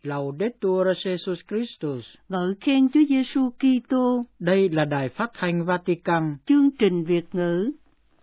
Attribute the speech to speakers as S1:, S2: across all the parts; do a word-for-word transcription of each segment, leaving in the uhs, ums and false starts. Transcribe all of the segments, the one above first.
S1: Laudetur Jesus Christus.
S2: Ngợi khen Chúa Giêsu Kitô.
S1: Đây là Đài Phát thanh Vatican.
S2: Chương trình Việt ngữ.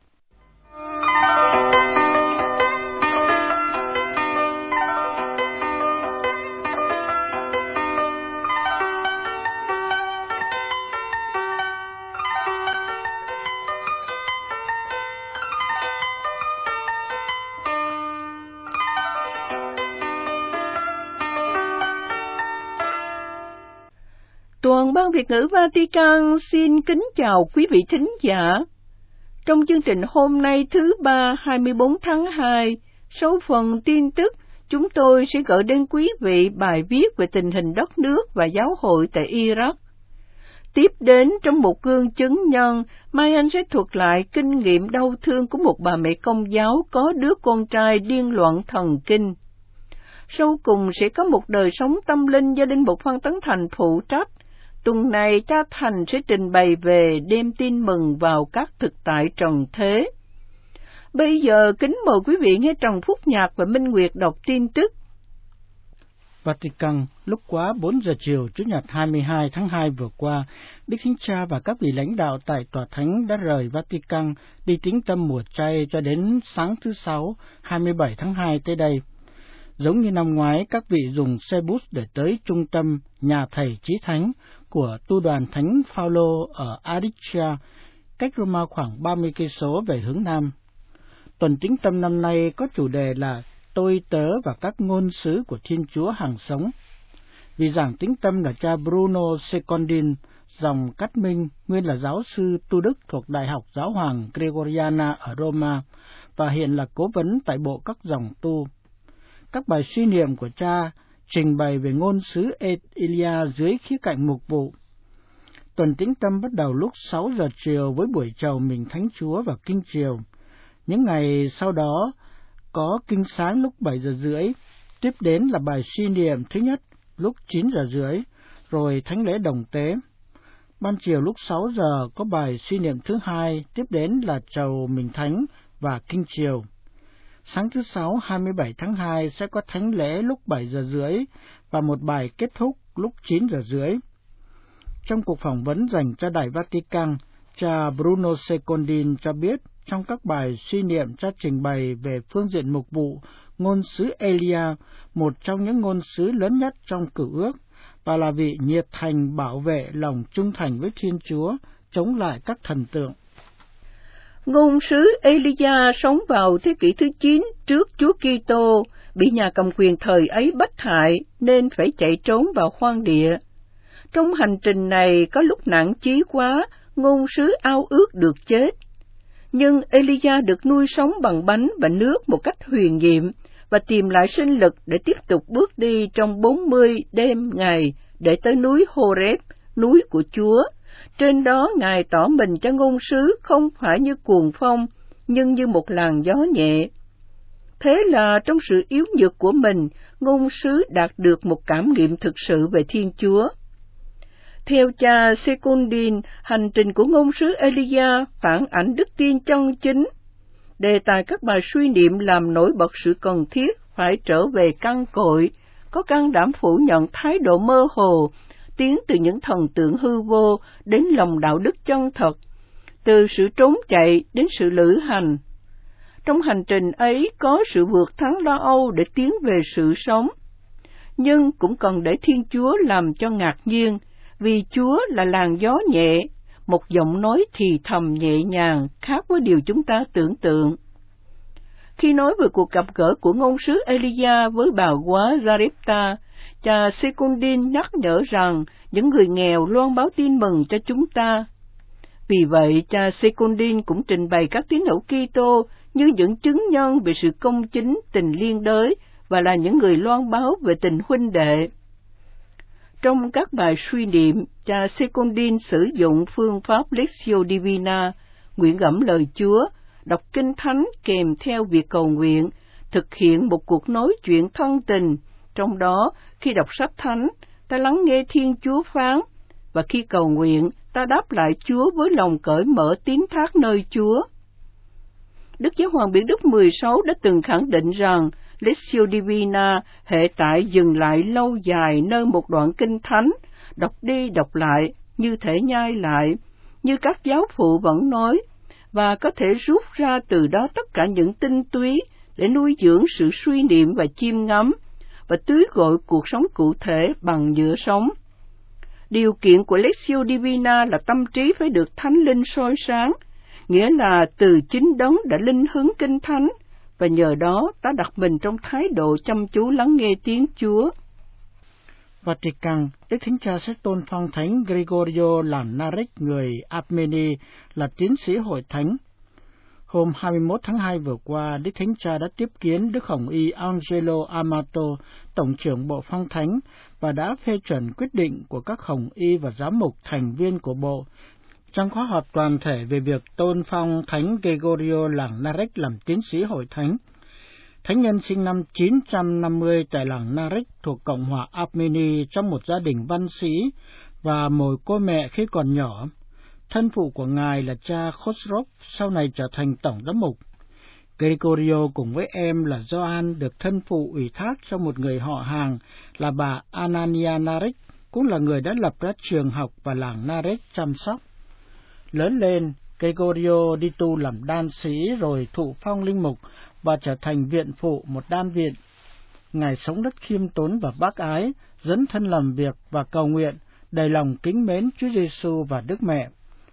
S2: Toàn ban Việt ngữ Vatican xin kính chào quý vị thính giả. Trong chương trình hôm nay thứ ba hai mươi bốn tháng hai, sau phần tin tức, chúng tôi sẽ gửi đến quý vị bài viết về tình hình đất nước và giáo hội tại Iraq. Tiếp đến trong một gương chứng nhân, Mai Anh sẽ thuật lại kinh nghiệm đau thương của một bà mẹ Công giáo có đứa con trai điên loạn thần kinh. Sau cùng sẽ có một đời sống tâm linh do Linh mục Phan Tấn Thành phụ trách. Tuần này cha Thành sẽ trình bày về đem tin mừng vào các thực tại trần thế. Bây giờ kính mời quý vị nghe Trần Phúc Nhạc và Minh Nguyệt đọc tin tức.
S1: Vatican, lúc quá bốn giờ chiều Chủ nhật hai mươi hai tháng hai vừa qua, Đức Thánh Cha và các vị lãnh đạo tại Tòa Thánh đã rời Vatican đi tĩnh tâm mùa chay cho đến sáng thứ Sáu hai mươi bảy tháng hai tới đây. Giống như năm ngoái, các vị dùng xe bus để tới trung tâm nhà thầy Chí Thánh của tu đoàn Thánh Phaolô ở Adytia, cách Roma khoảng ba mươi cây số về hướng nam. Tuần tĩnh tâm năm nay có chủ đề là Tôi tớ và các ngôn sứ của Thiên Chúa hàng sống. Vị giảng tĩnh tâm là cha Bruno Secondin, dòng Cát Minh, nguyên là giáo sư tu đức thuộc Đại học Giáo hoàng Gregoriana ở Roma và hiện là cố vấn tại bộ các dòng tu. Các bài suy niệm của cha trình bày về ngôn sứ Elia dưới khía cạnh mục vụ. Tuần tĩnh tâm bắt đầu lúc sáu giờ chiều với buổi chầu mừng Thánh Chúa và kinh chiều. Những ngày sau đó có kinh sáng lúc bảy giờ rưỡi, tiếp đến là bài suy niệm thứ nhất lúc chín giờ rưỡi, rồi thánh lễ đồng tế. Ban chiều lúc sáu giờ có bài suy niệm thứ hai, tiếp đến là chầu mừng Thánh và kinh chiều. Sáng thứ Sáu hai mươi bảy tháng hai sẽ có thánh lễ lúc bảy giờ rưỡi và một bài kết thúc lúc chín giờ rưỡi. Trong cuộc phỏng vấn dành cho Đài Vatican, cha Bruno Secondin cho biết trong các bài suy niệm cha trình bày về phương diện mục vụ ngôn sứ Elia, một trong những ngôn sứ lớn nhất trong Cựu Ước, và là vị nhiệt thành bảo vệ lòng trung thành với Thiên Chúa, chống lại các thần tượng.
S2: Ngôn sứ Elia sống vào thế kỷ thứ chín trước Chúa Kitô, bị nhà cầm quyền thời ấy bắt hại nên phải chạy trốn vào hoang địa. Trong hành trình này có lúc nản chí quá, ngôn sứ ao ước được chết. Nhưng Elia được nuôi sống bằng bánh và nước một cách huyền nhiệm và tìm lại sinh lực để tiếp tục bước đi trong bốn mươi đêm ngày để tới núi Horeb, núi của Chúa. Trên đó Ngài tỏ mình cho ngôn sứ không phải như cuồng phong, nhưng như một làn gió nhẹ. Thế là trong sự yếu nhược của mình, ngôn sứ đạt được một cảm nghiệm thực sự về Thiên Chúa. Theo cha Secondin, hành trình của ngôn sứ Elia phản ảnh đức tin chân chính. Đề tài các bài suy niệm làm nổi bật sự cần thiết phải trở về căn cội, có can đảm phủ nhận thái độ mơ hồ, tiến từ những thần tượng hư vô đến lòng đạo đức chân thật, từ sự trốn chạy đến sự lữ hành. Trong hành trình ấy có sự vượt thắng lo âu để tiến về sự sống, nhưng cũng cần để Thiên Chúa làm cho ngạc nhiên, vì Chúa là làn gió nhẹ, một giọng nói thì thầm nhẹ nhàng khác với điều chúng ta tưởng tượng. Khi nói về cuộc gặp gỡ của ngôn sứ Elia với bà góa Zarepta, cha Secondin nhắc nhở rằng những người nghèo loan báo tin mừng cho chúng ta. Vì vậy, cha Secondin cũng trình bày các tín hữu Kitô như những chứng nhân về sự công chính, tình liên đới và là những người loan báo về tình huynh đệ. Trong các bài suy niệm, cha Secondin sử dụng phương pháp Lectio Divina, nguyện gẫm lời Chúa, đọc kinh thánh kèm theo việc cầu nguyện, thực hiện một cuộc nói chuyện thân tình. Trong đó, khi đọc sách thánh, ta lắng nghe Thiên Chúa phán, và khi cầu nguyện, ta đáp lại Chúa với lòng cởi mở tín thác nơi Chúa. Đức Giáo hoàng Biển Đức mười sáu đã từng khẳng định rằng Lectio Divina hệ tại dừng lại lâu dài nơi một đoạn kinh thánh, đọc đi đọc lại, như thể nhai lại, như các giáo phụ vẫn nói, và có thể rút ra từ đó tất cả những tinh túy để nuôi dưỡng sự suy niệm và chiêm ngắm, và tưới gội cuộc sống cụ thể bằng nhựa sống. Điều kiện của Lectio Divina là tâm trí phải được thánh linh soi sáng, nghĩa là từ chính đấng đã linh hứng kinh thánh, và nhờ đó ta đặt mình trong thái độ chăm chú lắng nghe tiếng Chúa.
S1: Vatican, Đức Thánh Cha sẽ tôn phong Thánh Gregorio làm Narek người Armenia là tiến sĩ hội thánh. Hôm hai mươi mốt tháng hai vừa qua, Đức Thánh Cha đã tiếp kiến Đức Hồng Y Angelo Amato, Tổng trưởng Bộ Phong Thánh, và đã phê chuẩn quyết định của các Hồng Y và giám mục thành viên của Bộ trong khóa họp toàn thể về việc tôn phong Thánh Gregorio làng Narek làm tiến sĩ hội thánh. Thánh nhân sinh năm chín trăm năm mươi tại làng Narek thuộc Cộng hòa Armenia trong một gia đình văn sĩ và mồ côi mẹ khi còn nhỏ. Thân phụ của ngài là cha Khosrov, sau này trở thành tổng giám mục. Gregorio cùng với em là Gioan được thân phụ ủy thác cho một người họ hàng là bà Anania Narek, cũng là người đã lập ra trường học và làng Narek chăm sóc. Lớn lên, Gregorio đi tu làm đan sĩ rồi thụ phong linh mục và trở thành viện phụ một đan viện. Ngài sống rất khiêm tốn và bác ái, dấn thân làm việc và cầu nguyện, đầy lòng kính mến Chúa Giêsu và Đức Mẹ.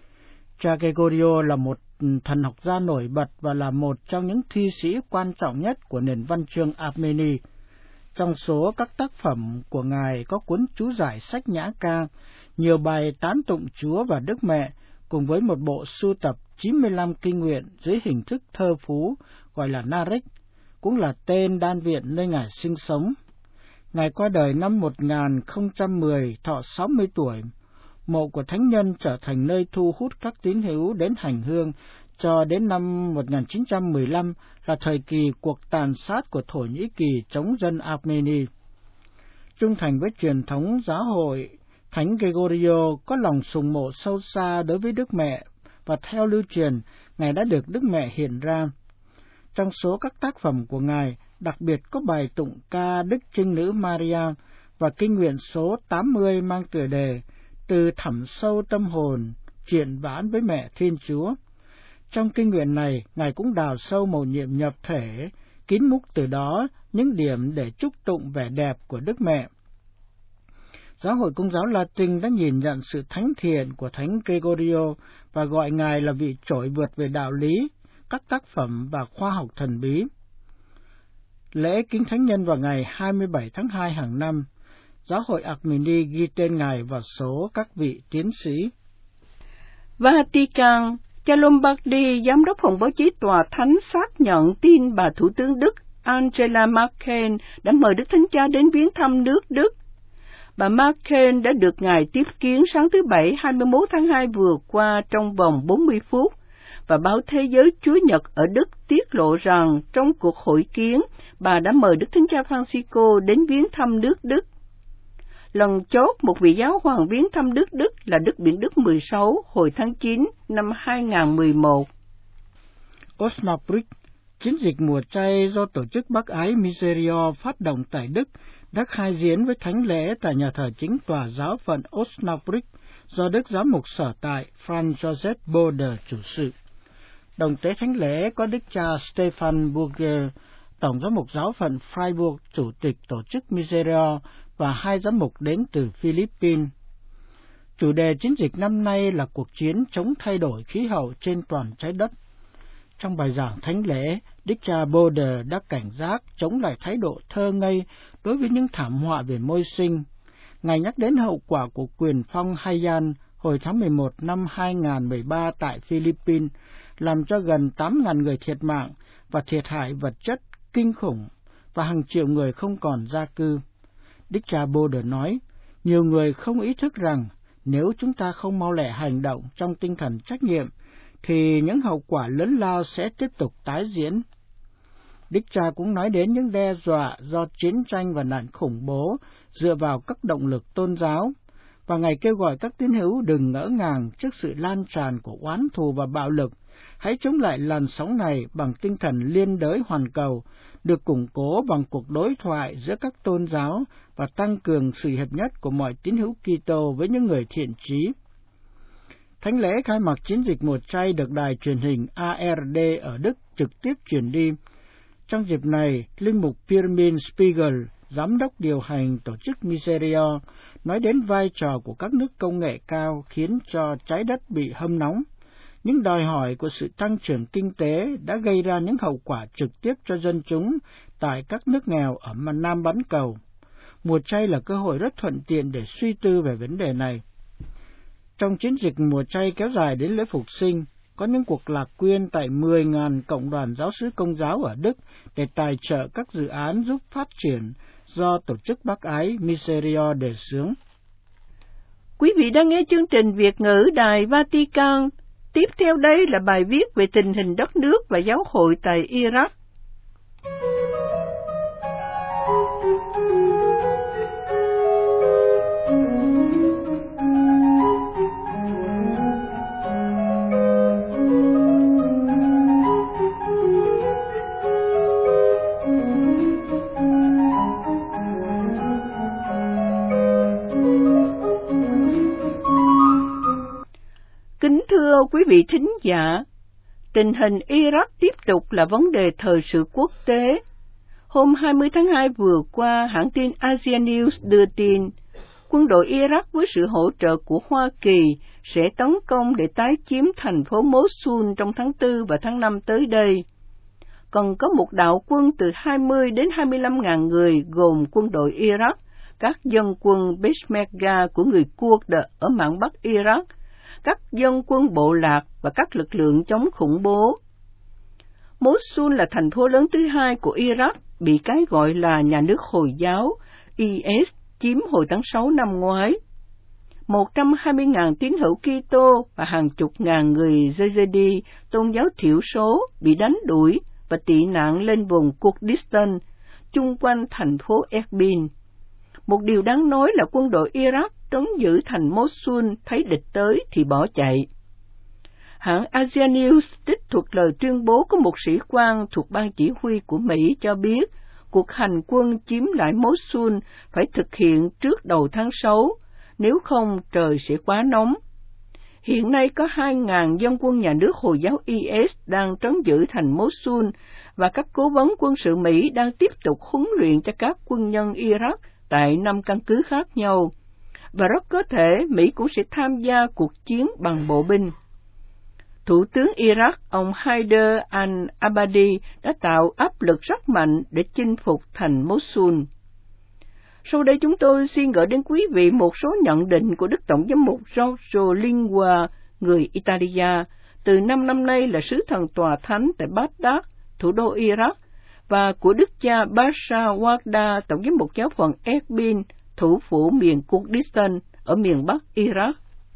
S1: Cha Gregorio là một thần học gia nổi bật và là một trong những thi sĩ quan trọng nhất của nền văn chương Armenia. Trong số các tác phẩm của ngài có cuốn chú giải sách nhã ca, nhiều bài tán tụng Chúa và Đức Mẹ, cùng với một bộ sưu tập chín mươi lăm kinh nguyện dưới hình thức thơ phú gọi là Narek, cũng là tên đan viện nơi ngài sinh sống. Ngài qua đời năm một nghìn không trăm mười, thọ sáu mươi tuổi. Mộ của thánh nhân trở thành nơi thu hút các tín hữu đến hành hương cho đến năm một nghìn chín trăm mười lăm, là thời kỳ cuộc tàn sát của Thổ Nhĩ Kỳ chống dân Armenia. Trung thành với truyền thống giáo hội, Thánh Gregorio có lòng sùng mộ sâu xa đối với Đức Mẹ, và theo lưu truyền, ngài đã được Đức Mẹ hiện ra. Trong số các tác phẩm của ngài, đặc biệt có bài tụng ca Đức Trinh Nữ Maria và kinh nguyện số tám mươi mang tựa đề Từ thẳm sâu tâm hồn, triện vãn với Mẹ Thiên Chúa. Trong kinh nguyện này, ngài cũng đào sâu mầu nhiệm nhập thể, kín múc từ đó những điểm để chúc tụng vẻ đẹp của Đức Mẹ. Giáo hội Công giáo Latin đã nhìn nhận sự thánh thiện của Thánh Gregorio và gọi ngài là vị trội vượt về đạo lý, các tác phẩm và khoa học thần bí. Lễ kính thánh nhân vào ngày hai mươi bảy tháng hai hàng năm, Giáo hội Armenia ghi tên ngài vào số các vị tiến sĩ.
S2: Vatican, cha Lombardi, giám đốc phòng báo chí Tòa Thánh xác nhận tin bà Thủ tướng Đức Angela Merkel đã mời Đức Thánh Cha đến viếng thăm nước Đức. Bà Merkel đã được ngài tiếp kiến sáng thứ Bảy hai mươi mốt tháng hai vừa qua trong vòng bốn mươi phút, và báo Thế giới Chúa Nhật ở Đức tiết lộ rằng trong cuộc hội kiến, bà đã mời Đức Thánh Cha Francisco đến viếng thăm nước Đức. Lần chót một vị giáo hoàng viếng thăm nước Đức là Đức Biển Đức mười sáu hồi tháng chín năm hai nghìn không trăm mười một.
S1: Osnabrück, chiến dịch mùa chay do tổ chức Bác Ái Miserio phát động tại Đức, đã khai diễn với thánh lễ tại nhà thờ chính tòa giáo phận Osnabrück do Đức Giám mục sở tại Franz Joseph Bode chủ sự. Đồng tế thánh lễ có Đức cha Stefan Burger, Tổng giám mục giáo phận Freiburg, chủ tịch tổ chức Miserio, và hai giám mục đến từ Philippines. Chủ đề chiến dịch năm nay là cuộc chiến chống thay đổi khí hậu trên toàn trái đất. Trong bài giảng thánh lễ, Đức cha Bode đã cảnh giác chống lại thái độ thơ ngây đối với những thảm họa về môi sinh. Ngài nhắc đến hậu quả của quyền phong Haiyan hồi tháng mười một năm hai nghìn không trăm mười ba tại Philippines, làm cho gần tám nghìn người thiệt mạng và thiệt hại vật chất kinh khủng, và hàng triệu người không còn gia cư. Đức cha Bode nói, nhiều người không ý thức rằng nếu chúng ta không mau lẹ hành động trong tinh thần trách nhiệm, thì những hậu quả lớn lao sẽ tiếp tục tái diễn. Đức cha cũng nói đến những đe dọa do chiến tranh và nạn khủng bố dựa vào các động lực tôn giáo, và Ngài kêu gọi các tín hữu đừng ngỡ ngàng trước sự lan tràn của oán thù và bạo lực, Hãy chống lại làn sóng này bằng tinh thần liên đới hoàn cầu, được củng cố bằng cuộc đối thoại giữa các tôn giáo và tăng cường sự hiệp nhất của mọi tín hữu Kitô với những người thiện chí. Thánh lễ khai mạc chiến dịch mùa chay được đài truyền hình a rờ đê ở Đức trực tiếp truyền đi. Trong dịp này, linh mục Pirmin Spiegel, giám đốc điều hành tổ chức Miserio, nói đến vai trò của các nước công nghệ cao khiến cho trái đất bị hâm nóng. Những đòi hỏi của sự tăng trưởng kinh tế đã gây ra những hậu quả trực tiếp cho dân chúng tại các nước nghèo ở Nam bán cầu. Mùa chay là cơ hội rất thuận tiện để suy tư về vấn đề này. Trong chiến dịch mùa chay kéo dài đến lễ Phục sinh, có những cuộc lạc quyên tại mười nghìn cộng đoàn giáo xứ Công giáo ở Đức để tài trợ các dự án giúp phát triển do tổ chức bác ái Miserio đề xướng.
S2: Quý vị đang nghe chương trình Việt ngữ Đài Vatican. Tiếp theo đây là bài viết về tình hình đất nước và giáo hội tại Iraq. Kính thưa quý vị thính giả, tình hình Iraq tiếp tục là vấn đề thời sự quốc tế. Hôm hai mươi tháng hai vừa qua, hãng tin Asia News đưa tin, quân đội Iraq với sự hỗ trợ của Hoa Kỳ sẽ tấn công để tái chiếm thành phố Mosul trong tháng tư và tháng năm tới đây. Còn có một đạo quân từ hai mươi đến hai mươi lăm ngàn người gồm quân đội Iraq, các dân quân Peshmerga của người Kurd ở mạn Bắc Iraq, các dân quân bộ lạc và các lực lượng chống khủng bố. Mosul là thành phố lớn thứ hai của Iraq, bị cái gọi là nhà nước Hồi giáo I S chiếm hồi tháng sáu năm ngoái. một trăm hai mươi nghìn tín hữu Kitô và hàng chục ngàn người Yazidi, tôn giáo thiểu số, bị đánh đuổi và tị nạn lên vùng Kurdistan, chung quanh thành phố Erbil. Một điều đáng nói là quân đội Iraq trấn giữ thành Mosul thấy địch tới thì bỏ chạy. Hãng Asia News trích thuật lời tuyên bố của một sĩ quan thuộc ban chỉ huy của Mỹ cho biết cuộc hành quân chiếm lại Mosul phải thực hiện trước đầu tháng sáu, nếu không trời sẽ quá nóng. Hiện nay có hai nghìn dân quân nhà nước Hồi giáo I S đang trấn giữ thành Mosul và các cố vấn quân sự Mỹ đang tiếp tục huấn luyện cho các quân nhân Iraq tại năm căn cứ khác nhau, và rất có thể Mỹ cũng sẽ tham gia cuộc chiến bằng bộ binh. Thủ tướng Iraq, ông Haider al-Abadi, đã tạo áp lực rất mạnh để chinh phục thành Mosul. Sau đây chúng tôi xin gửi đến quý vị một số nhận định của Đức Tổng giám mục Giorgio Lingua, người Italia, từ năm năm nay là sứ thần tòa thánh tại Baghdad, thủ đô Iraq, và của Đức cha Bashar Warda, Tổng giám mục giáo phận Erbil, thủ phủ miền Kurdistan ở miền Bắc Iraq.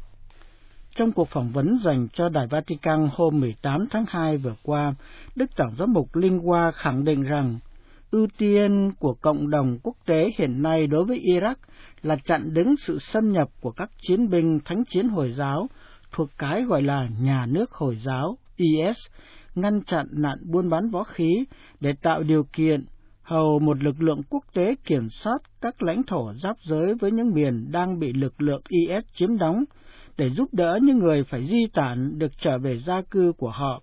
S1: Trong cuộc phỏng vấn dành cho Đài Vatican hôm mười tám tháng hai vừa qua, Đức Tổng giám mục Lingua khẳng định rằng ưu tiên của cộng đồng quốc tế hiện nay đối với Iraq là chặn đứng sự xâm nhập của các chiến binh thánh chiến Hồi giáo thuộc cái gọi là nhà nước Hồi giáo I S, ngăn chặn nạn buôn bán võ khí để tạo điều kiện hầu một lực lượng quốc tế kiểm soát các lãnh thổ giáp giới với những miền đang bị lực lượng I S chiếm đóng, để giúp đỡ những người phải di tản được trở về gia cư của họ.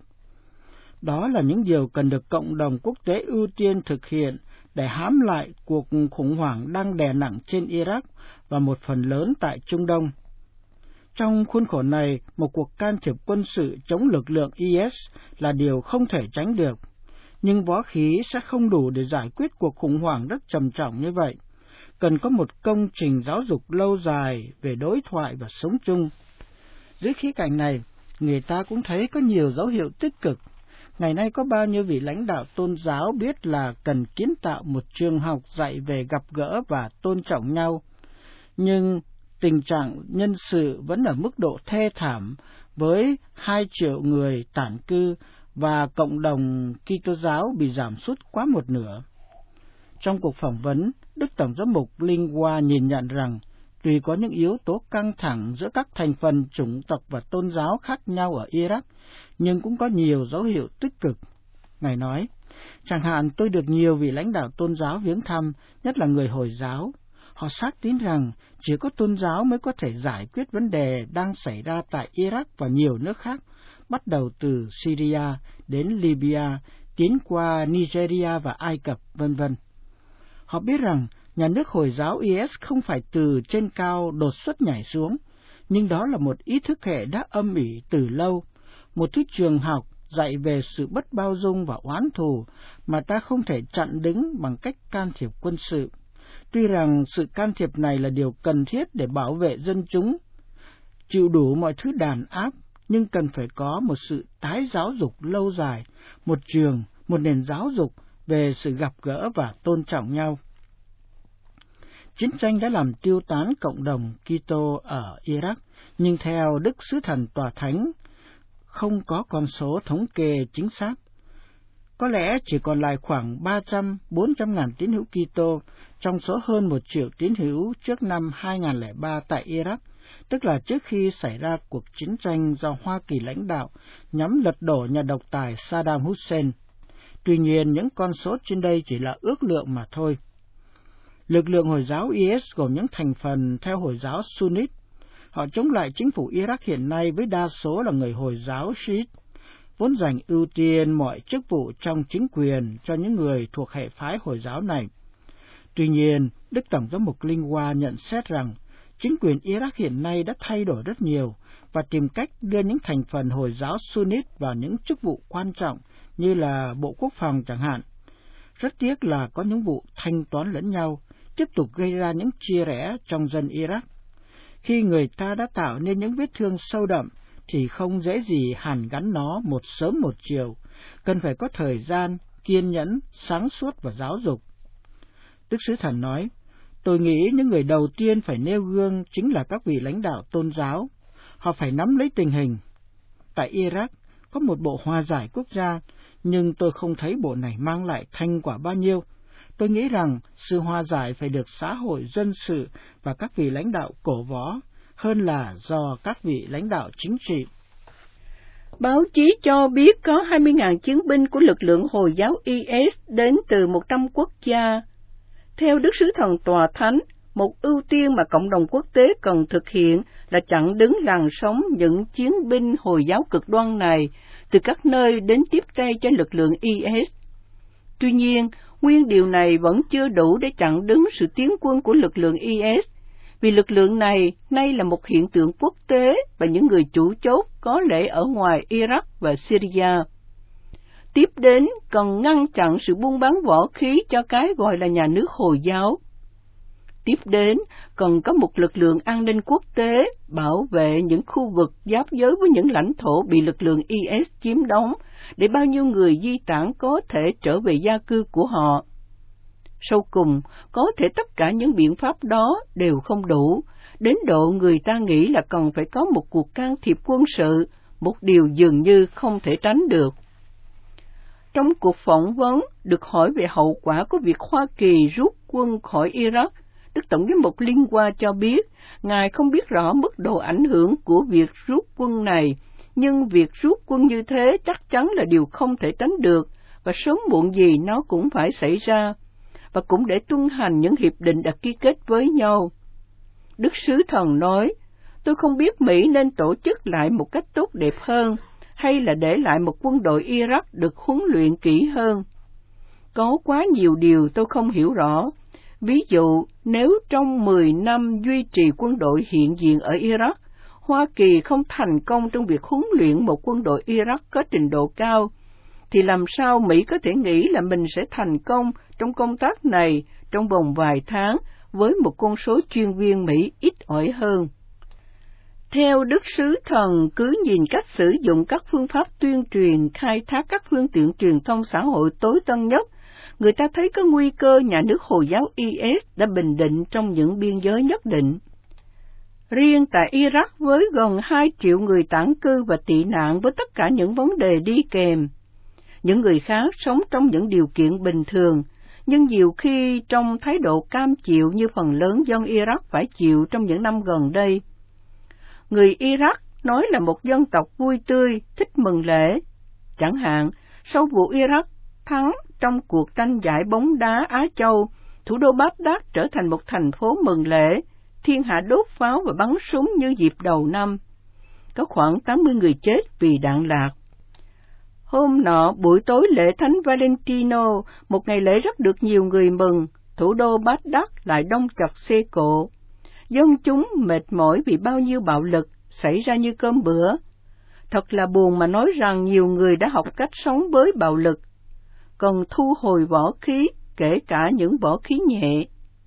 S1: Đó là những điều cần được cộng đồng quốc tế ưu tiên thực hiện để hãm lại cuộc khủng hoảng đang đè nặng trên Iraq và một phần lớn tại Trung Đông. Trong khuôn khổ này, một cuộc can thiệp quân sự chống lực lượng I S là điều không thể tránh được, nhưng võ khí sẽ không đủ để giải quyết cuộc khủng hoảng rất trầm trọng như vậy. Cần có một công trình giáo dục lâu dài về đối thoại và sống chung. Dưới khía cạnh này, người ta cũng thấy có nhiều dấu hiệu tích cực. Ngày nay có bao nhiêu vị lãnh đạo tôn giáo biết là cần kiến tạo một trường học dạy về gặp gỡ và tôn trọng nhau. Nhưng tình trạng nhân sự vẫn ở mức độ thê thảm với hai triệu người tản cư và cộng đồng Kitô giáo bị giảm sút quá một nửa. Trong cuộc phỏng vấn, Đức Tổng giám mục Lingua nhìn nhận rằng Tuy có những yếu tố căng thẳng giữa các thành phần chủng tộc và tôn giáo khác nhau ở Iraq, nhưng cũng có nhiều dấu hiệu tích cực. Ngài nói, chẳng hạn tôi được nhiều vị lãnh đạo tôn giáo viếng thăm, nhất là người Hồi giáo. Họ xác tín rằng chỉ có tôn giáo mới có thể giải quyết vấn đề đang xảy ra tại Iraq và nhiều nước khác, bắt đầu từ Syria đến Libya, tiến qua Nigeria và Ai Cập, vân vân. Họ biết rằng nhà nước Hồi giáo i ét không phải từ trên cao đột xuất nhảy xuống, nhưng đó là một ý thức hệ đã âm ỉ từ lâu, một thứ trường học dạy về sự bất bao dung và oán thù mà ta không thể chặn đứng bằng cách can thiệp quân sự. Tuy rằng sự can thiệp này là điều cần thiết để bảo vệ dân chúng, chịu đủ mọi thứ đàn áp, nhưng cần phải có một sự tái giáo dục lâu dài, một trường, một nền giáo dục về sự gặp gỡ và tôn trọng nhau. Chiến tranh đã làm tiêu tán cộng đồng Kitô ở Iraq, nhưng theo Đức Sứ Thần Tòa Thánh, không có con số thống kê chính xác. Có lẽ chỉ còn lại khoảng ba trăm, bốn trăm ngàn tín hữu Kitô trong số hơn một triệu tín hữu trước năm hai nghìn lẻ ba tại Iraq, tức là trước khi xảy ra cuộc chiến tranh do Hoa Kỳ lãnh đạo nhằm lật đổ nhà độc tài Saddam Hussein. Tuy nhiên, những con số trên đây chỉ là ước lượng mà thôi. Lực lượng Hồi giáo i ét gồm những thành phần theo Hồi giáo Sunnit. Họ chống lại chính phủ Iraq hiện nay với đa số là người Hồi giáo Shiite, vốn dành ưu tiên mọi chức vụ trong chính quyền cho những người thuộc hệ phái Hồi giáo này. Tuy nhiên, Đức Tổng giám mục Linh Hoa nhận xét rằng chính quyền Iraq hiện nay đã thay đổi rất nhiều và tìm cách đưa những thành phần Hồi giáo Sunnit vào những chức vụ quan trọng như là Bộ Quốc phòng chẳng hạn. Rất tiếc là có những vụ thanh toán lẫn nhau, tiếp tục gây ra những chia rẽ trong dân Iraq. Khi người ta đã tạo nên những vết thương sâu đậm, thì không dễ gì hàn gắn nó một sớm một chiều, cần phải có thời gian, kiên nhẫn, sáng suốt và giáo dục. Đức Sứ Thần nói, tôi nghĩ những người đầu tiên phải nêu gương chính là các vị lãnh đạo tôn giáo. Họ phải nắm lấy tình hình. Tại Iraq, có một bộ hòa giải quốc gia, nhưng tôi không thấy bộ này mang lại thành quả bao nhiêu. Tôi nghĩ rằng sự hòa giải phải được xã hội dân sự và các vị lãnh đạo cổ võ, hơn là do các vị lãnh đạo chính trị.
S2: Báo chí cho biết có hai mươi nghìn chiến binh của lực lượng Hồi giáo i ét đến từ một trăm quốc gia. Theo Đức Sứ Thần Tòa Thánh, một ưu tiên mà cộng đồng quốc tế cần thực hiện là chặn đứng làn sóng những chiến binh Hồi giáo cực đoan này từ các nơi đến tiếp tay cho lực lượng i ét. Tuy nhiên, nguyên điều này vẫn chưa đủ để chặn đứng sự tiến quân của lực lượng i ét, vì lực lượng này nay là một hiện tượng quốc tế và những người chủ chốt có lẽ ở ngoài Iraq và Syria. Tiếp đến, cần ngăn chặn sự buôn bán võ khí cho cái gọi là nhà nước Hồi giáo. Tiếp đến, cần có một lực lượng an ninh quốc tế bảo vệ những khu vực giáp giới với những lãnh thổ bị lực lượng i ét chiếm đóng, để bao nhiêu người di tản có thể trở về gia cư của họ. Sau cùng, có thể tất cả những biện pháp đó đều không đủ, đến độ người ta nghĩ là cần phải có một cuộc can thiệp quân sự, một điều dường như không thể tránh được. Trong cuộc phỏng vấn được hỏi về hậu quả của việc Hoa Kỳ rút quân khỏi Iraq, Đức Tổng giám mục Linh Hoa cho biết, Ngài không biết rõ mức độ ảnh hưởng của việc rút quân này, nhưng việc rút quân như thế chắc chắn là điều không thể tránh được, và sớm muộn gì nó cũng phải xảy ra, và cũng để tuân hành những hiệp định đã ký kết với nhau. Đức Sứ Thần nói, tôi không biết Mỹ nên tổ chức lại một cách tốt đẹp hơn, hay là để lại một quân đội Iraq được huấn luyện kỹ hơn. Có quá nhiều điều tôi không hiểu rõ. Ví dụ, nếu trong mười năm duy trì quân đội hiện diện ở Iraq, Hoa Kỳ không thành công trong việc huấn luyện một quân đội Iraq có trình độ cao, thì làm sao Mỹ có thể nghĩ là mình sẽ thành công trong công tác này trong vòng vài tháng với một con số chuyên viên Mỹ ít ỏi hơn? Theo Đức Sứ Thần, cứ nhìn cách sử dụng các phương pháp tuyên truyền, khai thác các phương tiện truyền thông xã hội tối tân nhất, người ta thấy có nguy cơ nhà nước Hồi giáo i ét đã bình định trong những biên giới nhất định. Riêng tại Iraq với gần hai triệu người tản cư và tị nạn với tất cả những vấn đề đi kèm, những người khác sống trong những điều kiện bình thường, nhưng nhiều khi trong thái độ cam chịu như phần lớn dân Iraq phải chịu trong những năm gần đây. Người Iraq nói là một dân tộc vui tươi, thích mừng lễ. Chẳng hạn, sau vụ Iraq thắng trong cuộc tranh giải bóng đá Á Châu, thủ đô Baghdad trở thành một thành phố mừng lễ, thiên hạ đốt pháo và bắn súng như dịp đầu năm. Có khoảng tám mươi người chết vì đạn lạc. Hôm nọ, buổi tối lễ Thánh Valentino, một ngày lễ rất được nhiều người mừng, thủ đô Baghdad lại đông chật xe cộ. Dân chúng mệt mỏi vì bao nhiêu bạo lực xảy ra như cơm bữa. Thật là buồn mà nói rằng nhiều người đã học cách sống với bạo lực, cần thu hồi võ khí, kể cả những võ khí nhẹ.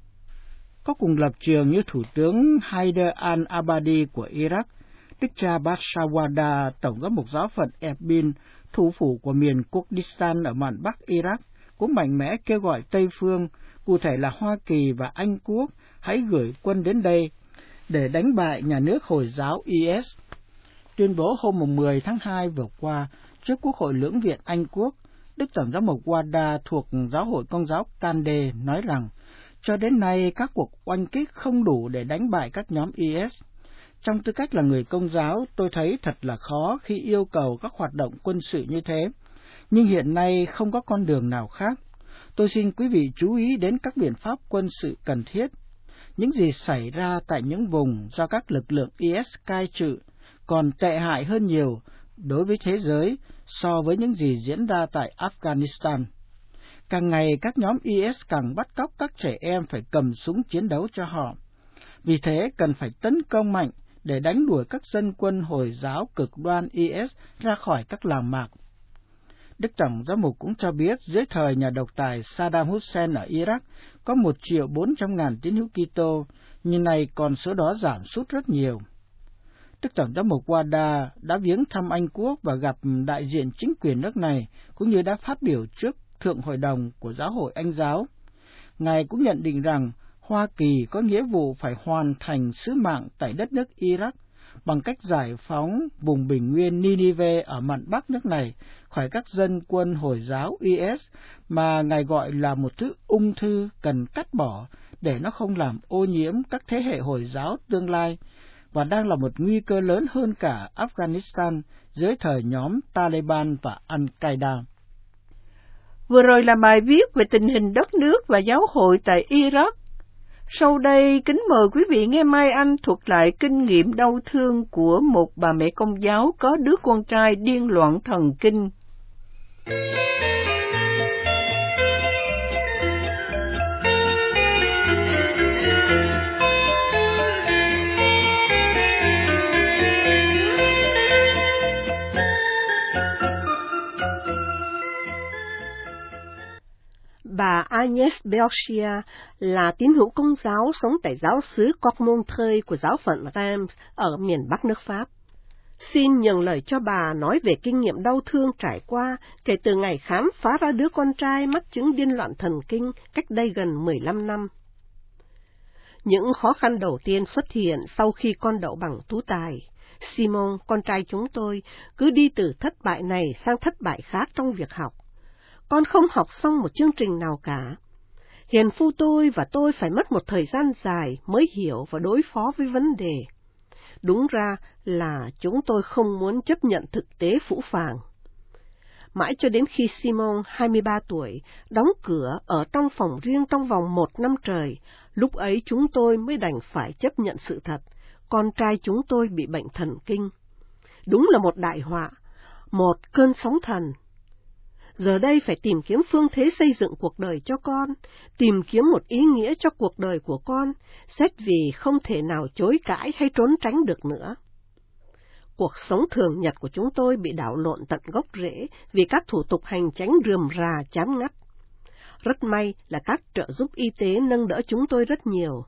S1: Có cùng lập trường như Thủ tướng Haider al-Abadi của Iraq, Đức cha Bashawada, Tổng giám mục giáo phận Erbil, thủ phủ của miền Kurdistan ở mạn Bắc Iraq, cũng mạnh mẽ kêu gọi Tây phương, cụ thể là Hoa Kỳ và Anh Quốc, hãy gửi quân đến đây để đánh bại nhà nước Hồi giáo i ét. Tuyên bố hôm mười tháng hai vừa qua trước Quốc hội Lưỡng Viện Anh Quốc, Đức Tổng giám mục Wada thuộc Giáo hội Công giáo Kande nói rằng, cho đến nay các cuộc oanh kích không đủ để đánh bại các nhóm i ét. Trong tư cách là người Công giáo, tôi thấy thật là khó khi yêu cầu các hoạt động quân sự như thế, nhưng hiện nay không có con đường nào khác. Tôi xin quý vị chú ý đến các biện pháp quân sự cần thiết. Những gì xảy ra tại những vùng do các lực lượng i ét cai trị còn tệ hại hơn nhiều đối với thế giới so với những gì diễn ra tại Afghanistan. Càng ngày các nhóm i ét càng bắt cóc các trẻ em phải cầm súng chiến đấu cho họ. Vì thế cần phải tấn công mạnh để đánh đuổi các dân quân Hồi giáo cực đoan i ét ra khỏi các làng mạc. Đức Tổng giám mục cũng cho biết dưới thời nhà độc tài Saddam Hussein ở Iraq có một triệu bốn trăm ngàn tín hữu Kitô, nhưng nay còn số đó giảm sút rất nhiều. Đức Tổng giám mục Wada đã viếng thăm Anh Quốc và gặp đại diện chính quyền nước này, cũng như đã phát biểu trước Thượng Hội đồng của Giáo hội Anh giáo. Ngài cũng nhận định rằng Hoa Kỳ có nghĩa vụ phải hoàn thành sứ mạng tại đất nước Iraq bằng cách giải phóng vùng bình nguyên Ninive ở mạn Bắc nước này khỏi các dân quân Hồi giáo i ét mà Ngài gọi là một thứ ung thư cần cắt bỏ để nó không làm ô nhiễm các thế hệ Hồi giáo tương lai, và đang là một nguy cơ lớn hơn cả Afghanistan dưới thời nhóm Taliban và Al-Qaeda.
S2: Vừa rồi là bài viết về tình hình đất nước và giáo hội tại Iraq. Sau đây, kính mời quý vị nghe Mai Anh thuật lại kinh nghiệm đau thương của một bà mẹ Công giáo có đứa con trai điên loạn thần kinh. Bà Agnes Belchia là tín hữu Công giáo sống tại giáo xứ Cormontreuil của giáo phận Reims ở miền Bắc nước Pháp. Xin nhận lời cho bà nói về kinh nghiệm đau thương trải qua kể từ ngày khám phá ra đứa con trai mắc chứng điên loạn thần kinh cách đây gần mười lăm năm. Những khó khăn đầu tiên xuất hiện sau khi con đậu bằng tú tài. Simon, con trai chúng tôi, cứ đi từ thất bại này sang thất bại khác trong việc học. Con không học xong một chương trình nào cả. Hiền phu tôi và tôi phải mất một thời gian dài mới hiểu và đối phó với vấn đề. Đúng ra là chúng tôi không muốn chấp nhận thực tế phũ phàng. Mãi cho đến khi Simon, hai mươi ba tuổi, đóng cửa ở trong phòng riêng trong vòng một năm trời, lúc ấy chúng tôi mới đành phải chấp nhận sự thật. Con trai chúng tôi bị bệnh thần kinh. Đúng là một đại họa, một cơn sóng thần. Giờ đây phải tìm kiếm phương thế xây dựng cuộc đời cho con, tìm kiếm một ý nghĩa cho cuộc đời của con, xét vì không thể nào chối cãi hay trốn tránh được nữa. Cuộc sống thường nhật của chúng tôi bị đảo lộn tận gốc rễ vì các thủ tục hành chánh rườm rà chán ngắt. Rất may là các trợ giúp y tế nâng đỡ chúng tôi rất nhiều.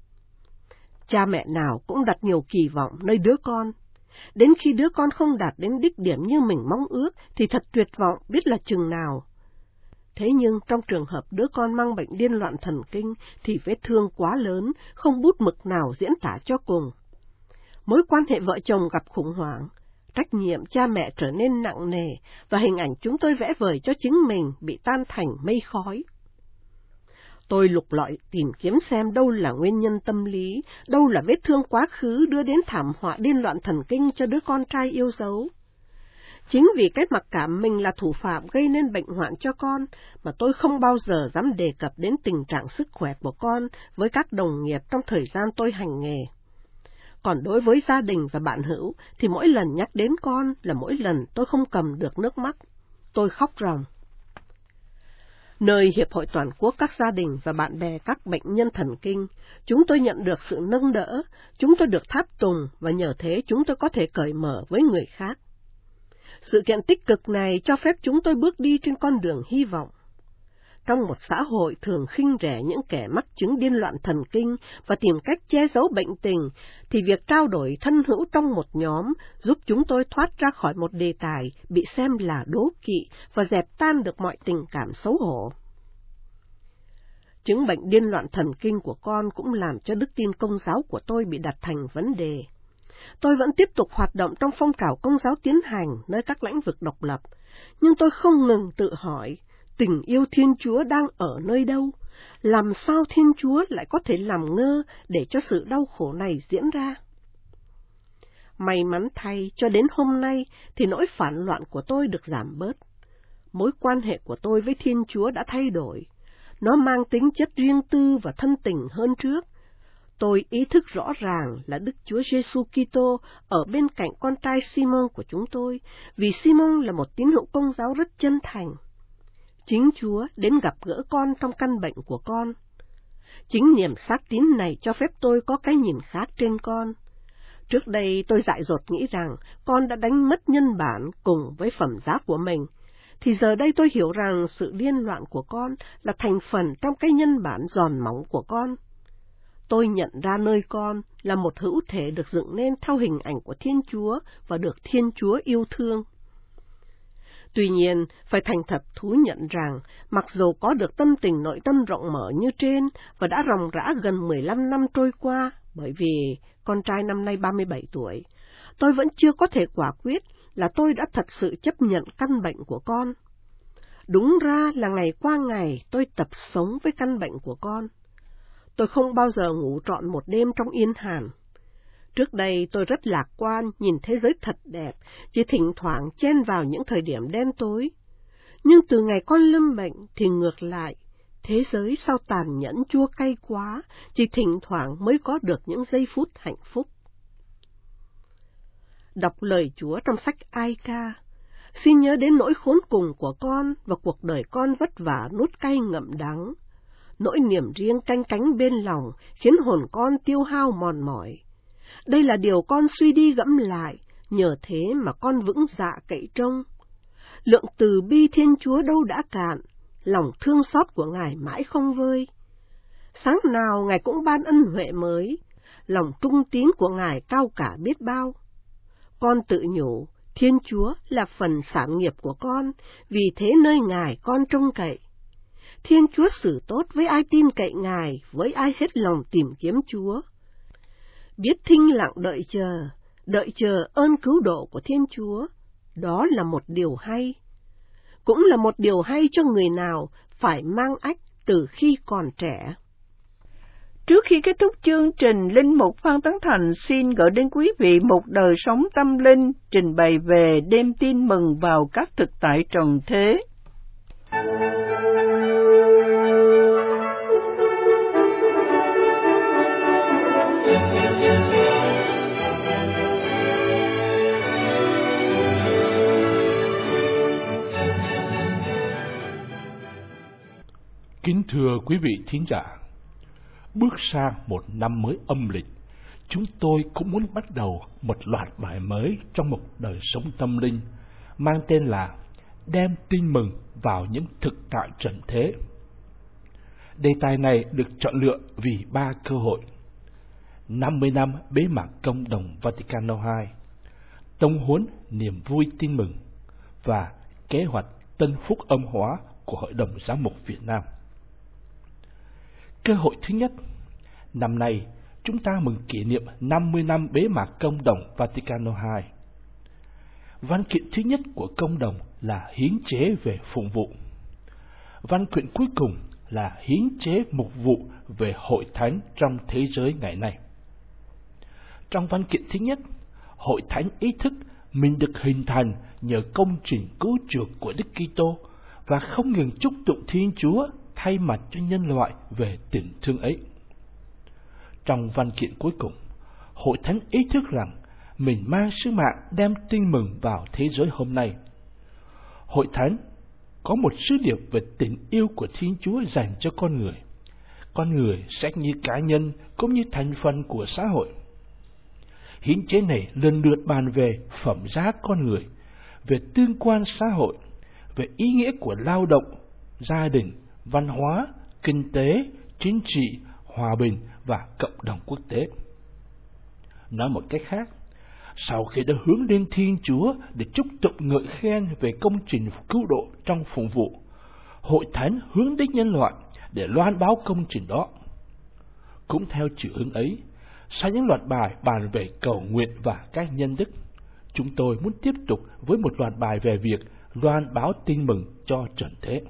S2: Cha mẹ nào cũng đặt nhiều kỳ vọng nơi đứa con. Đến khi đứa con không đạt đến đích điểm như mình mong ước thì thật tuyệt vọng biết là chừng nào. Thế nhưng trong trường hợp đứa con mang bệnh điên loạn thần kinh thì vết thương quá lớn, không bút mực nào diễn tả cho cùng. Mối quan hệ vợ chồng gặp khủng hoảng, trách nhiệm cha mẹ trở nên nặng nề và hình ảnh chúng tôi vẽ vời cho chính mình bị tan thành mây khói. Tôi lục lọi tìm kiếm xem đâu là nguyên nhân tâm lý, đâu là vết thương quá khứ đưa đến thảm họa điên loạn thần kinh cho đứa con trai yêu dấu. Chính vì cái mặc cảm mình là thủ phạm gây nên bệnh hoạn cho con mà tôi không bao giờ dám đề cập đến tình trạng sức khỏe của con với các đồng nghiệp trong thời gian tôi hành nghề. Còn đối với gia đình và bạn hữu thì mỗi lần nhắc đến con là mỗi lần tôi không cầm được nước mắt. Tôi khóc ròng. Nơi Hiệp hội Toàn quốc các gia đình và bạn bè các bệnh nhân thần kinh, chúng tôi nhận được sự nâng đỡ, chúng tôi được tháp tùng và nhờ thế chúng tôi có thể cởi mở với người khác. Sự kiện tích cực này cho phép chúng tôi bước đi trên con đường hy vọng. Trong một xã hội thường khinh rẻ những kẻ mắc chứng điên loạn thần kinh và tìm cách che giấu bệnh tình, thì việc trao đổi thân hữu trong một nhóm giúp chúng tôi thoát ra khỏi một đề tài bị xem là đố kỵ và dẹp tan được mọi tình cảm xấu hổ. Chứng bệnh điên loạn thần kinh của con cũng làm cho đức tin Công giáo của tôi bị đặt thành vấn đề. Tôi vẫn tiếp tục hoạt động trong phong trào Công giáo tiến hành nơi các lĩnh vực độc lập, nhưng tôi không ngừng tự hỏi, tình yêu Thiên Chúa đang ở nơi đâu? Làm sao Thiên Chúa lại có thể làm ngơ để cho sự đau khổ này diễn ra? May mắn thay, cho đến hôm nay thì nỗi phản loạn của tôi được giảm bớt. Mối quan hệ của tôi với Thiên Chúa đã thay đổi. Nó mang tính chất riêng tư và thân tình hơn trước. Tôi ý thức rõ ràng là Đức Chúa Giêsu Kitô ở bên cạnh con trai Simon của chúng tôi, vì Simon là một tín hữu Công giáo rất chân thành. Chính Chúa đến gặp gỡ con trong căn bệnh của con. Chính niềm xác tín này cho phép tôi có cái nhìn khác trên con. Trước đây tôi dại dột nghĩ rằng con đã đánh mất nhân bản cùng với phẩm giá của mình, thì giờ đây tôi hiểu rằng sự điên loạn của con là thành phần trong cái nhân bản giòn mỏng của con. Tôi nhận ra nơi con là một hữu thể được dựng nên theo hình ảnh của Thiên Chúa và được Thiên Chúa yêu thương. Tuy nhiên, phải thành thật thú nhận rằng, mặc dù có được tâm tình nội tâm rộng mở như trên và đã ròng rã gần mười lăm năm trôi qua, bởi vì con trai năm nay ba mươi bảy tuổi, tôi vẫn chưa có thể quả quyết là tôi đã thật sự chấp nhận căn bệnh của con. Đúng ra là ngày qua ngày tôi tập sống với căn bệnh của con. Tôi không bao giờ ngủ trọn một đêm trong yên hàn. Trước đây tôi rất lạc quan, nhìn thế giới thật đẹp, chỉ thỉnh thoảng chen vào những thời điểm đen tối. Nhưng từ ngày con lâm bệnh thì ngược lại, thế giới sao tàn nhẫn chua cay quá, chỉ thỉnh thoảng mới có được những giây phút hạnh phúc. Đọc lời Chúa trong sách Ai Ca, xin nhớ đến nỗi khốn cùng của con và cuộc đời con vất vả nuốt cay ngậm đắng. Nỗi niềm riêng canh cánh bên lòng khiến hồn con tiêu hao mòn mỏi. Đây là điều con suy đi gẫm lại, nhờ thế mà con vững dạ cậy trông. Lượng từ bi Thiên Chúa đâu đã cạn, lòng thương xót của Ngài mãi không vơi. Sáng nào Ngài cũng ban ân huệ mới, lòng trung tín của Ngài cao cả biết bao. Con tự nhủ, Thiên Chúa là phần sản nghiệp của con, vì thế nơi Ngài con trông cậy. Thiên Chúa xử tốt với ai tin cậy Ngài, với ai hết lòng tìm kiếm Chúa. Biết thinh lặng đợi chờ, đợi chờ ơn cứu độ của Thiên Chúa, đó là một điều hay. Cũng là một điều hay cho người nào phải mang ách từ khi còn trẻ.
S3: Trước khi kết thúc chương trình, Linh Mục Phan Tấn Thành xin gửi đến quý vị một đời sống tâm linh trình bày về đêm tin mừng vào các thực tại trần thế.
S4: Kính thưa quý vị thính giả, bước sang một năm mới âm lịch, chúng tôi cũng muốn bắt đầu một loạt bài mới trong một đời sống tâm linh, mang tên là Đem tin mừng vào những thực tại trần thế. Đề tài này được chọn lựa vì ba cơ hội: năm mươi năm bế mạc Công đồng Vaticano hai, tông huấn niềm vui tin mừng và kế hoạch tân phúc âm hóa của Hội đồng Giám mục Việt Nam. Cơ hội thứ nhất, năm nay chúng ta mừng kỷ niệm năm mươi năm bế mạc Công đồng Vaticano hai. Văn kiện thứ nhất của Công đồng là hiến chế về phụng vụ. Văn kiện cuối cùng là hiến chế mục vụ về hội thánh trong thế giới ngày nay. Trong văn kiện thứ nhất, hội thánh ý thức mình được hình thành nhờ công trình cứu chuộc của Đức Kitô và không ngừng chúc tụng Thiên Chúa thay mặt cho nhân loại về tình thương ấy. Trong văn kiện cuối cùng, hội thánh ý thức rằng mình mang sứ mạng đem tin mừng vào thế giới hôm nay. Hội thánh có một sứ điệp về tình yêu của Thiên Chúa dành cho con người. Con người xét như cá nhân cũng như thành phần của xã hội. Hiến chế này lần lượt bàn về phẩm giá con người, về tương quan xã hội, về ý nghĩa của lao động, gia đình, văn hóa, kinh tế, chính trị, hòa bình và cộng đồng quốc tế. Nói một cách khác, sau khi đã hướng đến Thiên Chúa để chúc tụng ngợi khen về công trình cứu độ trong phụng vụ, hội thánh hướng đến nhân loại để loan báo công trình đó. Cũng theo chiều hướng ấy, sau những loạt bài bàn về cầu nguyện và các nhân đức, chúng tôi muốn tiếp tục với một loạt bài về việc loan báo tin mừng cho trần thế.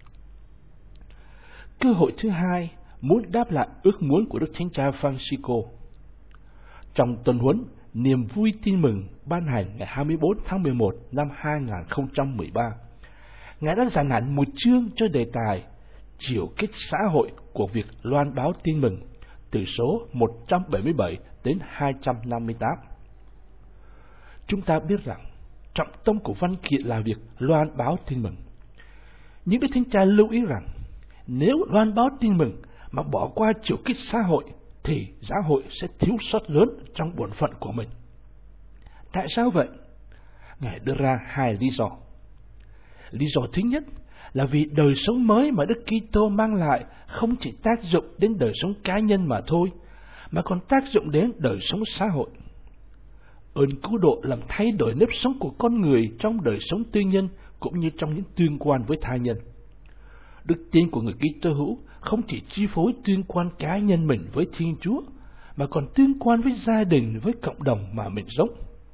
S4: Cơ hội thứ hai muốn đáp lại ước muốn của Đức Thánh Cha Francisco. Trong tuần huấn Niềm vui tin mừng ban hành ngày hai mươi bốn tháng mười một năm hai nghìn không trăm mười ba, Ngài đã dành hẳn một chương cho đề tài chiều kích xã hội của việc loan báo tin mừng từ số một trăm bảy mươi bảy đến hai trăm năm mươi tám. Chúng ta biết rằng trọng tâm của văn kiện là việc loan báo tin mừng. Nhưng Đức Thánh Cha lưu ý rằng nếu loan báo tin mừng mà bỏ qua chiều kích xã hội thì giáo hội sẽ thiếu sót lớn trong bổn phận của mình. Tại sao vậy? Ngài đưa ra hai lý do. Lý do thứ nhất là vì đời sống mới mà Đức Kitô mang lại không chỉ tác dụng đến đời sống cá nhân mà thôi, mà còn tác dụng đến đời sống xã hội. Ơn cứu độ làm thay đổi nếp sống của con người trong đời sống tư nhân cũng như trong những tương quan với tha nhân. Đức tin của người Kitô hữu không chỉ chi phối tương quan cá nhân mình với Thiên Chúa, mà còn tương quan với gia đình, với cộng đồng mà mình sống.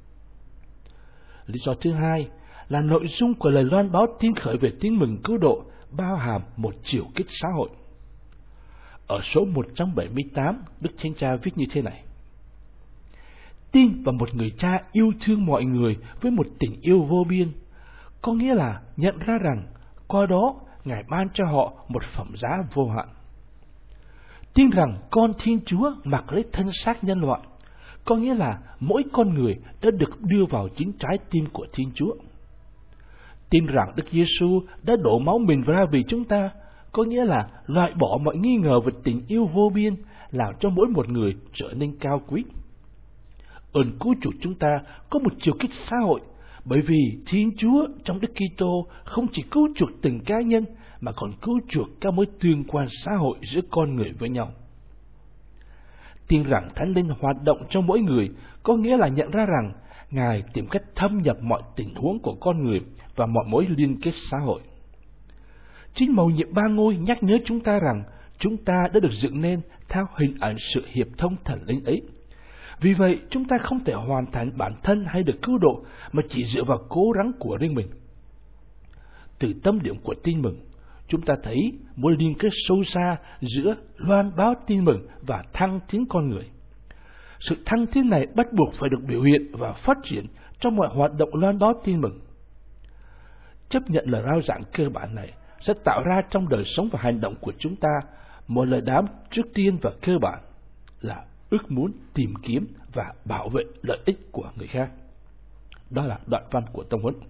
S4: Lý do thứ hai là nội dung của lời loan báo tin khởi về tin mừng cứu độ bao hàm một chiều kích xã hội. Ở số một trăm bảy mươi tám, Đức Thánh Cha viết như thế này: tin vào một người cha yêu thương mọi người với một tình yêu vô biên, có nghĩa là nhận ra rằng qua đó Ngài ban cho họ một phẩm giá vô hạn. Tin rằng con Thiên Chúa mặc lấy thân xác nhân loại, có nghĩa là mỗi con người đã được đưa vào chính trái tim của Thiên Chúa. Tin rằng Đức Giêsu đã đổ máu mình ra vì chúng ta, có nghĩa là loại bỏ mọi nghi ngờ về tình yêu vô biên, làm cho mỗi một người trở nên cao quý. Ơn cứu chuộc chúng ta có một chiều kích xã hội, bởi vì Thiên Chúa trong Đức Kitô không chỉ cứu chuộc từng cá nhân, mà còn cứu chuộc các mối tương quan xã hội giữa con người với nhau. Tin rằng Thánh Linh hoạt động trong mỗi người, có nghĩa là nhận ra rằng Ngài tìm cách thâm nhập mọi tình huống của con người và mọi mối liên kết xã hội. Chính mầu nhiệm ba ngôi nhắc nhớ chúng ta rằng chúng ta đã được dựng nên theo hình ảnh sự hiệp thông thần linh ấy. Vì vậy, chúng ta không thể hoàn thành bản thân hay được cứu độ mà chỉ dựa vào cố gắng của riêng mình. Từ tâm điểm của tin mừng, chúng ta thấy mối liên kết sâu xa giữa loan báo tin mừng và thăng tiến con người. Sự thăng tiến này bắt buộc phải được biểu hiện và phát triển trong mọi hoạt động loan báo tin mừng. Chấp nhận lời rao giảng cơ bản này sẽ tạo ra trong đời sống và hành động của chúng ta một lời đáp trước tiên và cơ bản là ước muốn tìm kiếm và bảo vệ lợi ích của người khác. Đó là đoạn văn của tông huấn.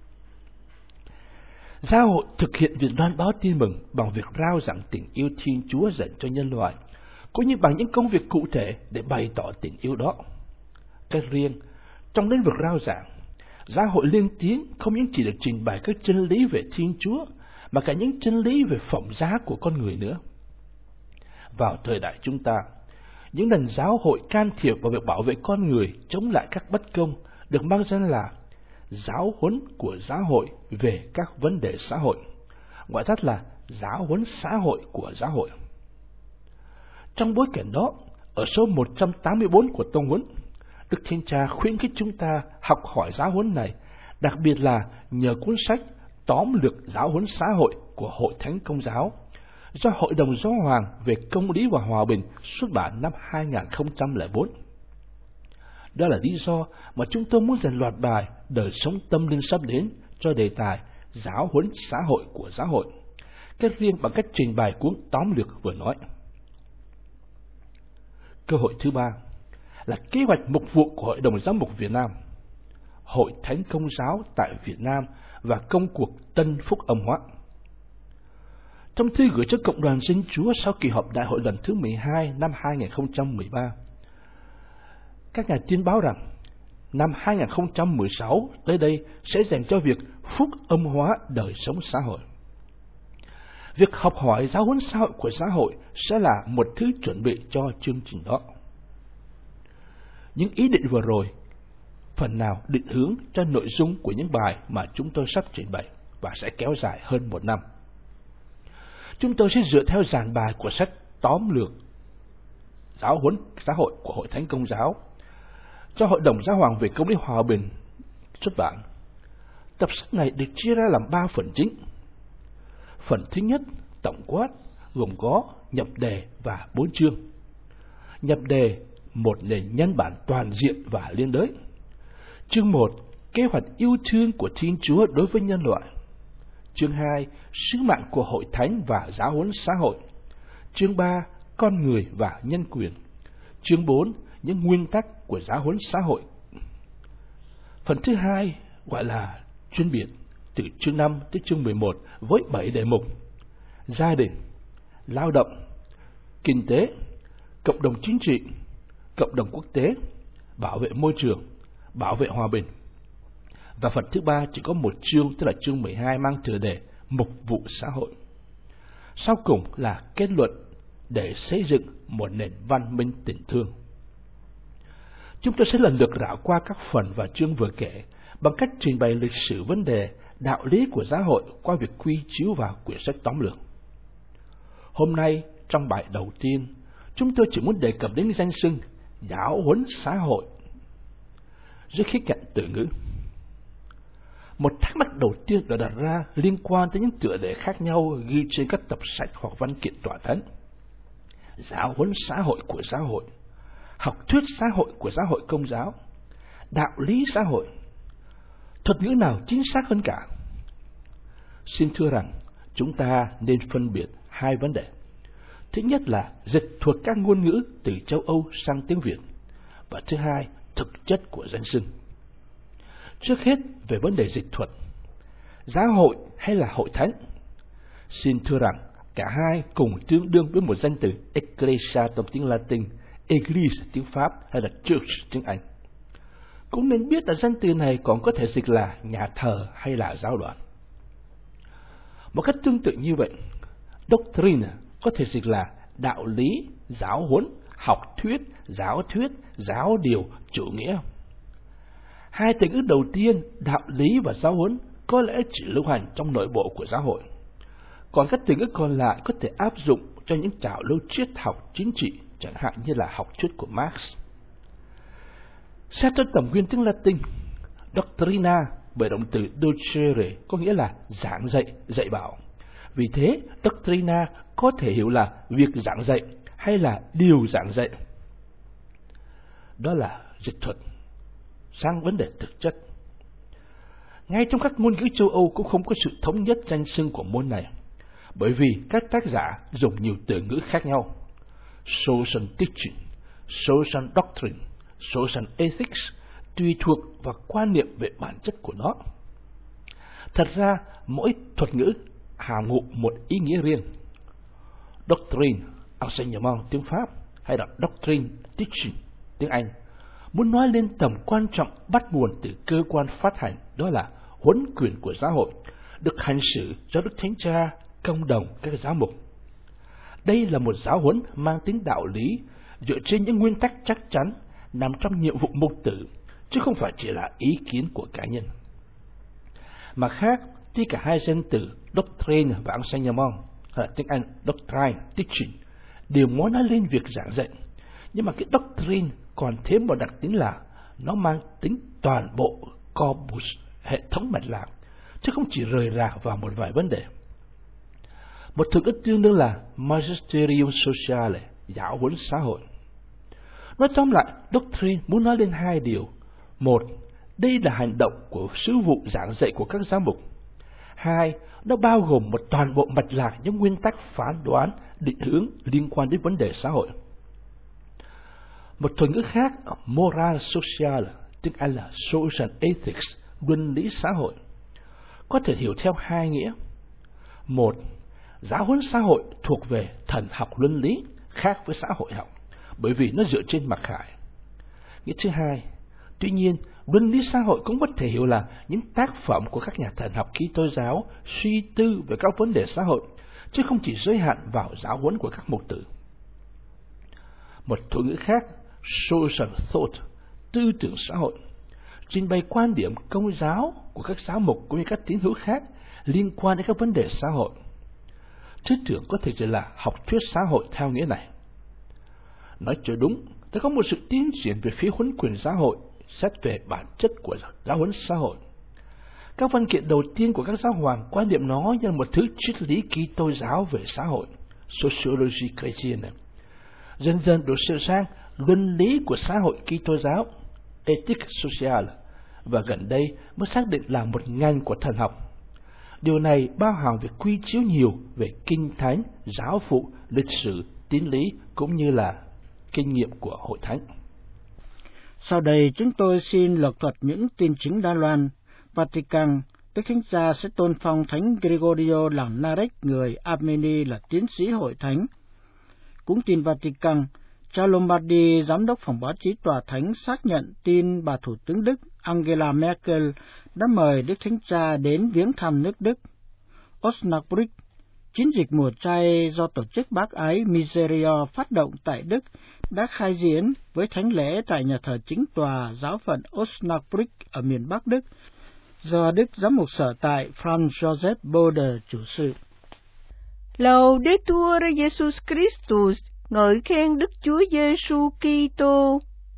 S4: Giáo hội thực hiện việc loan báo tin mừng bằng việc rao giảng tình yêu Thiên Chúa dành cho nhân loại, cũng như bằng những công việc cụ thể để bày tỏ tình yêu đó. Cách riêng, trong lĩnh vực rao giảng, giáo hội liên tiếng không những chỉ được trình bày các chân lý về Thiên Chúa, mà cả những chân lý về phẩm giá của con người nữa. Vào thời đại chúng ta, những lần giáo hội can thiệp vào việc bảo vệ con người chống lại các bất công được mang danh là giáo huấn của giáo hội về các vấn đề xã hội, gọi tắt là giáo huấn xã hội của giáo hội. Trong bối cảnh đó, ở số một trăm tám mươi bốn của tông huấn, Đức Thánh Cha khuyến khích chúng ta học hỏi giáo huấn này, đặc biệt là nhờ cuốn sách Tóm lược giáo huấn xã hội của Hội Thánh Công giáo, do Hội đồng Giáo hoàng về Công lý và Hòa bình xuất bản năm hai nghìn không trăm lẻ bốn. Đó là lý do mà chúng tôi muốn dành loạt bài Đời sống tâm linh sắp đến cho đề tài Giáo huấn xã hội của giáo hội, kết riêng bằng cách trình bày cuốn tóm lược vừa nói. Cơ hội thứ ba là kế hoạch mục vụ của Hội đồng Giám mục Việt Nam, Hội Thánh Công giáo tại Việt Nam và công cuộc Tân Phúc Âm hóa. Trong thư gửi cho Cộng đoàn Dân Chúa sau kỳ họp Đại hội lần thứ mười hai năm hai nghìn không trăm mười ba, các ngài tuyên báo rằng năm hai nghìn không trăm mười sáu tới đây sẽ dành cho việc phúc âm hóa đời sống xã hội. Việc học hỏi giáo huấn xã hội của xã hội sẽ là một thứ chuẩn bị cho chương trình đó. Những ý định vừa rồi phần nào định hướng cho nội dung của những bài mà chúng tôi sắp trình bày và sẽ kéo dài hơn một năm. Chúng tôi sẽ dựa theo dàn bài của sách tóm lược Giáo huấn xã hội của Hội Thánh Công giáo cho Hội đồng Giáo hoàng về Công lý Hòa bình xuất bản. Tập sách này được chia ra làm ba phần chính. Phần thứ nhất, tổng quát, gồm có nhập đề và bốn chương. Nhập đề, một nền nhân bản toàn diện và liên đới. Chương một, kế hoạch yêu thương của Thiên Chúa đối với nhân loại. Chương hai, sứ mạng của Hội Thánh và giáo huấn xã hội. Chương ba, con người và nhân quyền. Chương bốn, những nguyên tắc của giáo huấn xã hội. Phần thứ hai gọi là chuyên biệt, từ chương năm tới chương mười một với bảy đề mục: gia đình, lao động, kinh tế, cộng đồng chính trị, cộng đồng quốc tế, bảo vệ môi trường, bảo vệ hòa bình. Và phần thứ ba chỉ có một chương, tức là chương mười hai, mang tựa đề mục vụ xã hội. Sau cùng là kết luận để xây dựng một nền văn minh tình thương. Chúng tôi sẽ lần lượt rảo qua các phần và chương vừa kể bằng cách trình bày lịch sử vấn đề đạo lý của giáo hội qua việc quy chiếu vào quyển sách tóm lược. Hôm nay, trong bài đầu tiên, chúng tôi chỉ muốn đề cập đến danh xưng giáo huấn xã hội dưới khía cạnh từ ngữ. Một thắc mắc đầu tiên được đặt ra liên quan tới những tựa đề khác nhau ghi trên các tập sách hoặc văn kiện tọa thánh. Giáo huấn xã hội của giáo hội, học thuyết xã hội của giáo hội Công giáo, đạo lý xã hội. Thuật ngữ nào chính xác hơn cả? Xin thưa rằng chúng ta nên phân biệt hai vấn đề. Thứ nhất là dịch thuật các ngôn ngữ từ châu Âu sang tiếng Việt, và thứ hai, thực chất của danh xưng. Trước hết, về vấn đề dịch thuật, giáo hội hay là hội thánh? Xin thưa rằng cả hai cùng tương đương với một danh từ Ecclesia trong tiếng Latin, Eglise tiếng Pháp hay là Church tiếng Anh. Cũng nên biết là danh từ này còn có thể dịch là nhà thờ hay là giáo đoàn. Một cách tương tự như vậy, doctrine có thể dịch là đạo lý, giáo huấn, học thuyết, giáo thuyết, giáo điều, chủ nghĩa. Hai từ ngữ đầu tiên, đạo lý và giáo huấn, có lẽ chỉ lưu hành trong nội bộ của giáo hội. Còn các từ ngữ còn lại có thể áp dụng cho những trào lưu triết học chính trị, chẳng hạn như là học thuyết của Marx. Xét trên tầm nguyên tiếng Latin, doctrina bởi động từ docere có nghĩa là giảng dạy, dạy bảo. Vì thế, doctrina có thể hiểu là việc giảng dạy hay là điều giảng dạy. Đó là dịch thuật. Sang vấn đề thực chất, ngay trong các ngôn ngữ châu Âu cũng không có sự thống nhất danh xưng của môn này, bởi vì các tác giả dùng nhiều từ ngữ khác nhau: social teaching, social doctrine, social ethics, tùy thuộc vào quan niệm về bản chất của nó. Thật ra, mỗi thuật ngữ hàm ngụ một ý nghĩa riêng. Doctrine, enseignement tiếng Pháp, hay là doctrine, teaching tiếng Anh, muốn nói lên tầm quan trọng bắt nguồn từ cơ quan phát hành, đó là huấn quyền của giáo hội, được hành xử do Đức Thánh Cha, công đồng các giáo mục. Đây là một giáo huấn mang tính đạo lý, dựa trên những nguyên tắc chắc chắn, nằm trong nhiệm vụ mục tử, chứ không phải chỉ là ý kiến của cá nhân. Mặt khác, tuy cả hai danh từ doctrine và enseignement, hay là tiếng Anh doctrine, teaching, đều muốn nói lên việc giảng dạy, nhưng mà cái doctrine còn thêm một đặc tính là nó mang tính toàn bộ corpus, hệ thống mạch lạc, chứ không chỉ rời rạc vào một vài vấn đề. Một thuật ngữ tương đương là Magisterium Sociale, giáo huấn xã hội. Nói tóm lại, doctrine muốn nói lên hai điều. Một, đây là hành động của sứ vụ giảng dạy của các giám mục. Hai, nó bao gồm một toàn bộ mạch lạc những nguyên tắc phán đoán, định hướng liên quan đến vấn đề xã hội. Một thuật ngữ khác, moral social, tiếng Anh là social ethics, luân lý xã hội, có thể hiểu theo hai nghĩa. Một, giáo huấn xã hội thuộc về thần học luân lý, khác với xã hội học, bởi vì nó dựa trên mặc khải. Nghĩa thứ hai, tuy nhiên, luân lý xã hội cũng có thể hiểu là những tác phẩm của các nhà thần học Kitô giáo suy tư về các vấn đề xã hội, chứ không chỉ giới hạn vào giáo huấn của các mục tử. Một thuật ngữ khác, social thought, tư tưởng xã hội, trình bày quan điểm công giáo của các giáo mục cũng như các tín hữu khác liên quan đến các vấn đề xã hội. Thứ tưởng có thể chỉ là học thuyết xã hội theo nghĩa này. Nói cho đúng, đã có một sự tiến triển về phía huấn quyền xã hội, xét về bản chất của giáo huấn xã hội. Các văn kiện đầu tiên của các giáo hoàng quan niệm nó như một thứ triết lý Kitô giáo về xã hội, sociology chrétienne. Dần dần được sửa sang luân lý của xã hội Kitô giáo, ethics sociale, và gần đây mới xác định là một ngành của thần học. Điều này bao hàm việc quy chiếu nhiều về kinh thánh, giáo phụ, lịch sử, tín lý cũng như là kinh nghiệm của hội thánh.
S1: Sau đây chúng tôi xin lược thuật những tin chính đa loan. Vatican, Đức Thánh Cha sẽ tôn phong Thánh Gregorio làm Narek, người Armenia, là tiến sĩ hội thánh. Cũng tin Vatican, cha Lombardi, giám đốc phòng báo chí tòa thánh, xác nhận tin bà Thủ tướng Đức Angela Merkel đã mời Đức Thánh Cha đến viếng thăm nước Đức. Osnabrück, chiến dịch mùa chay do tổ chức bác ái Miserio phát động tại Đức đã khai diễn với thánh lễ tại nhà thờ chính tòa giáo phận Osnabrück ở miền Bắc Đức, do Đức Giám mục sở tại Franz Joseph Bode chủ sự.
S3: Laudetur Jesus Christus, ngợi khen Đức Chúa Giêsu Kitô.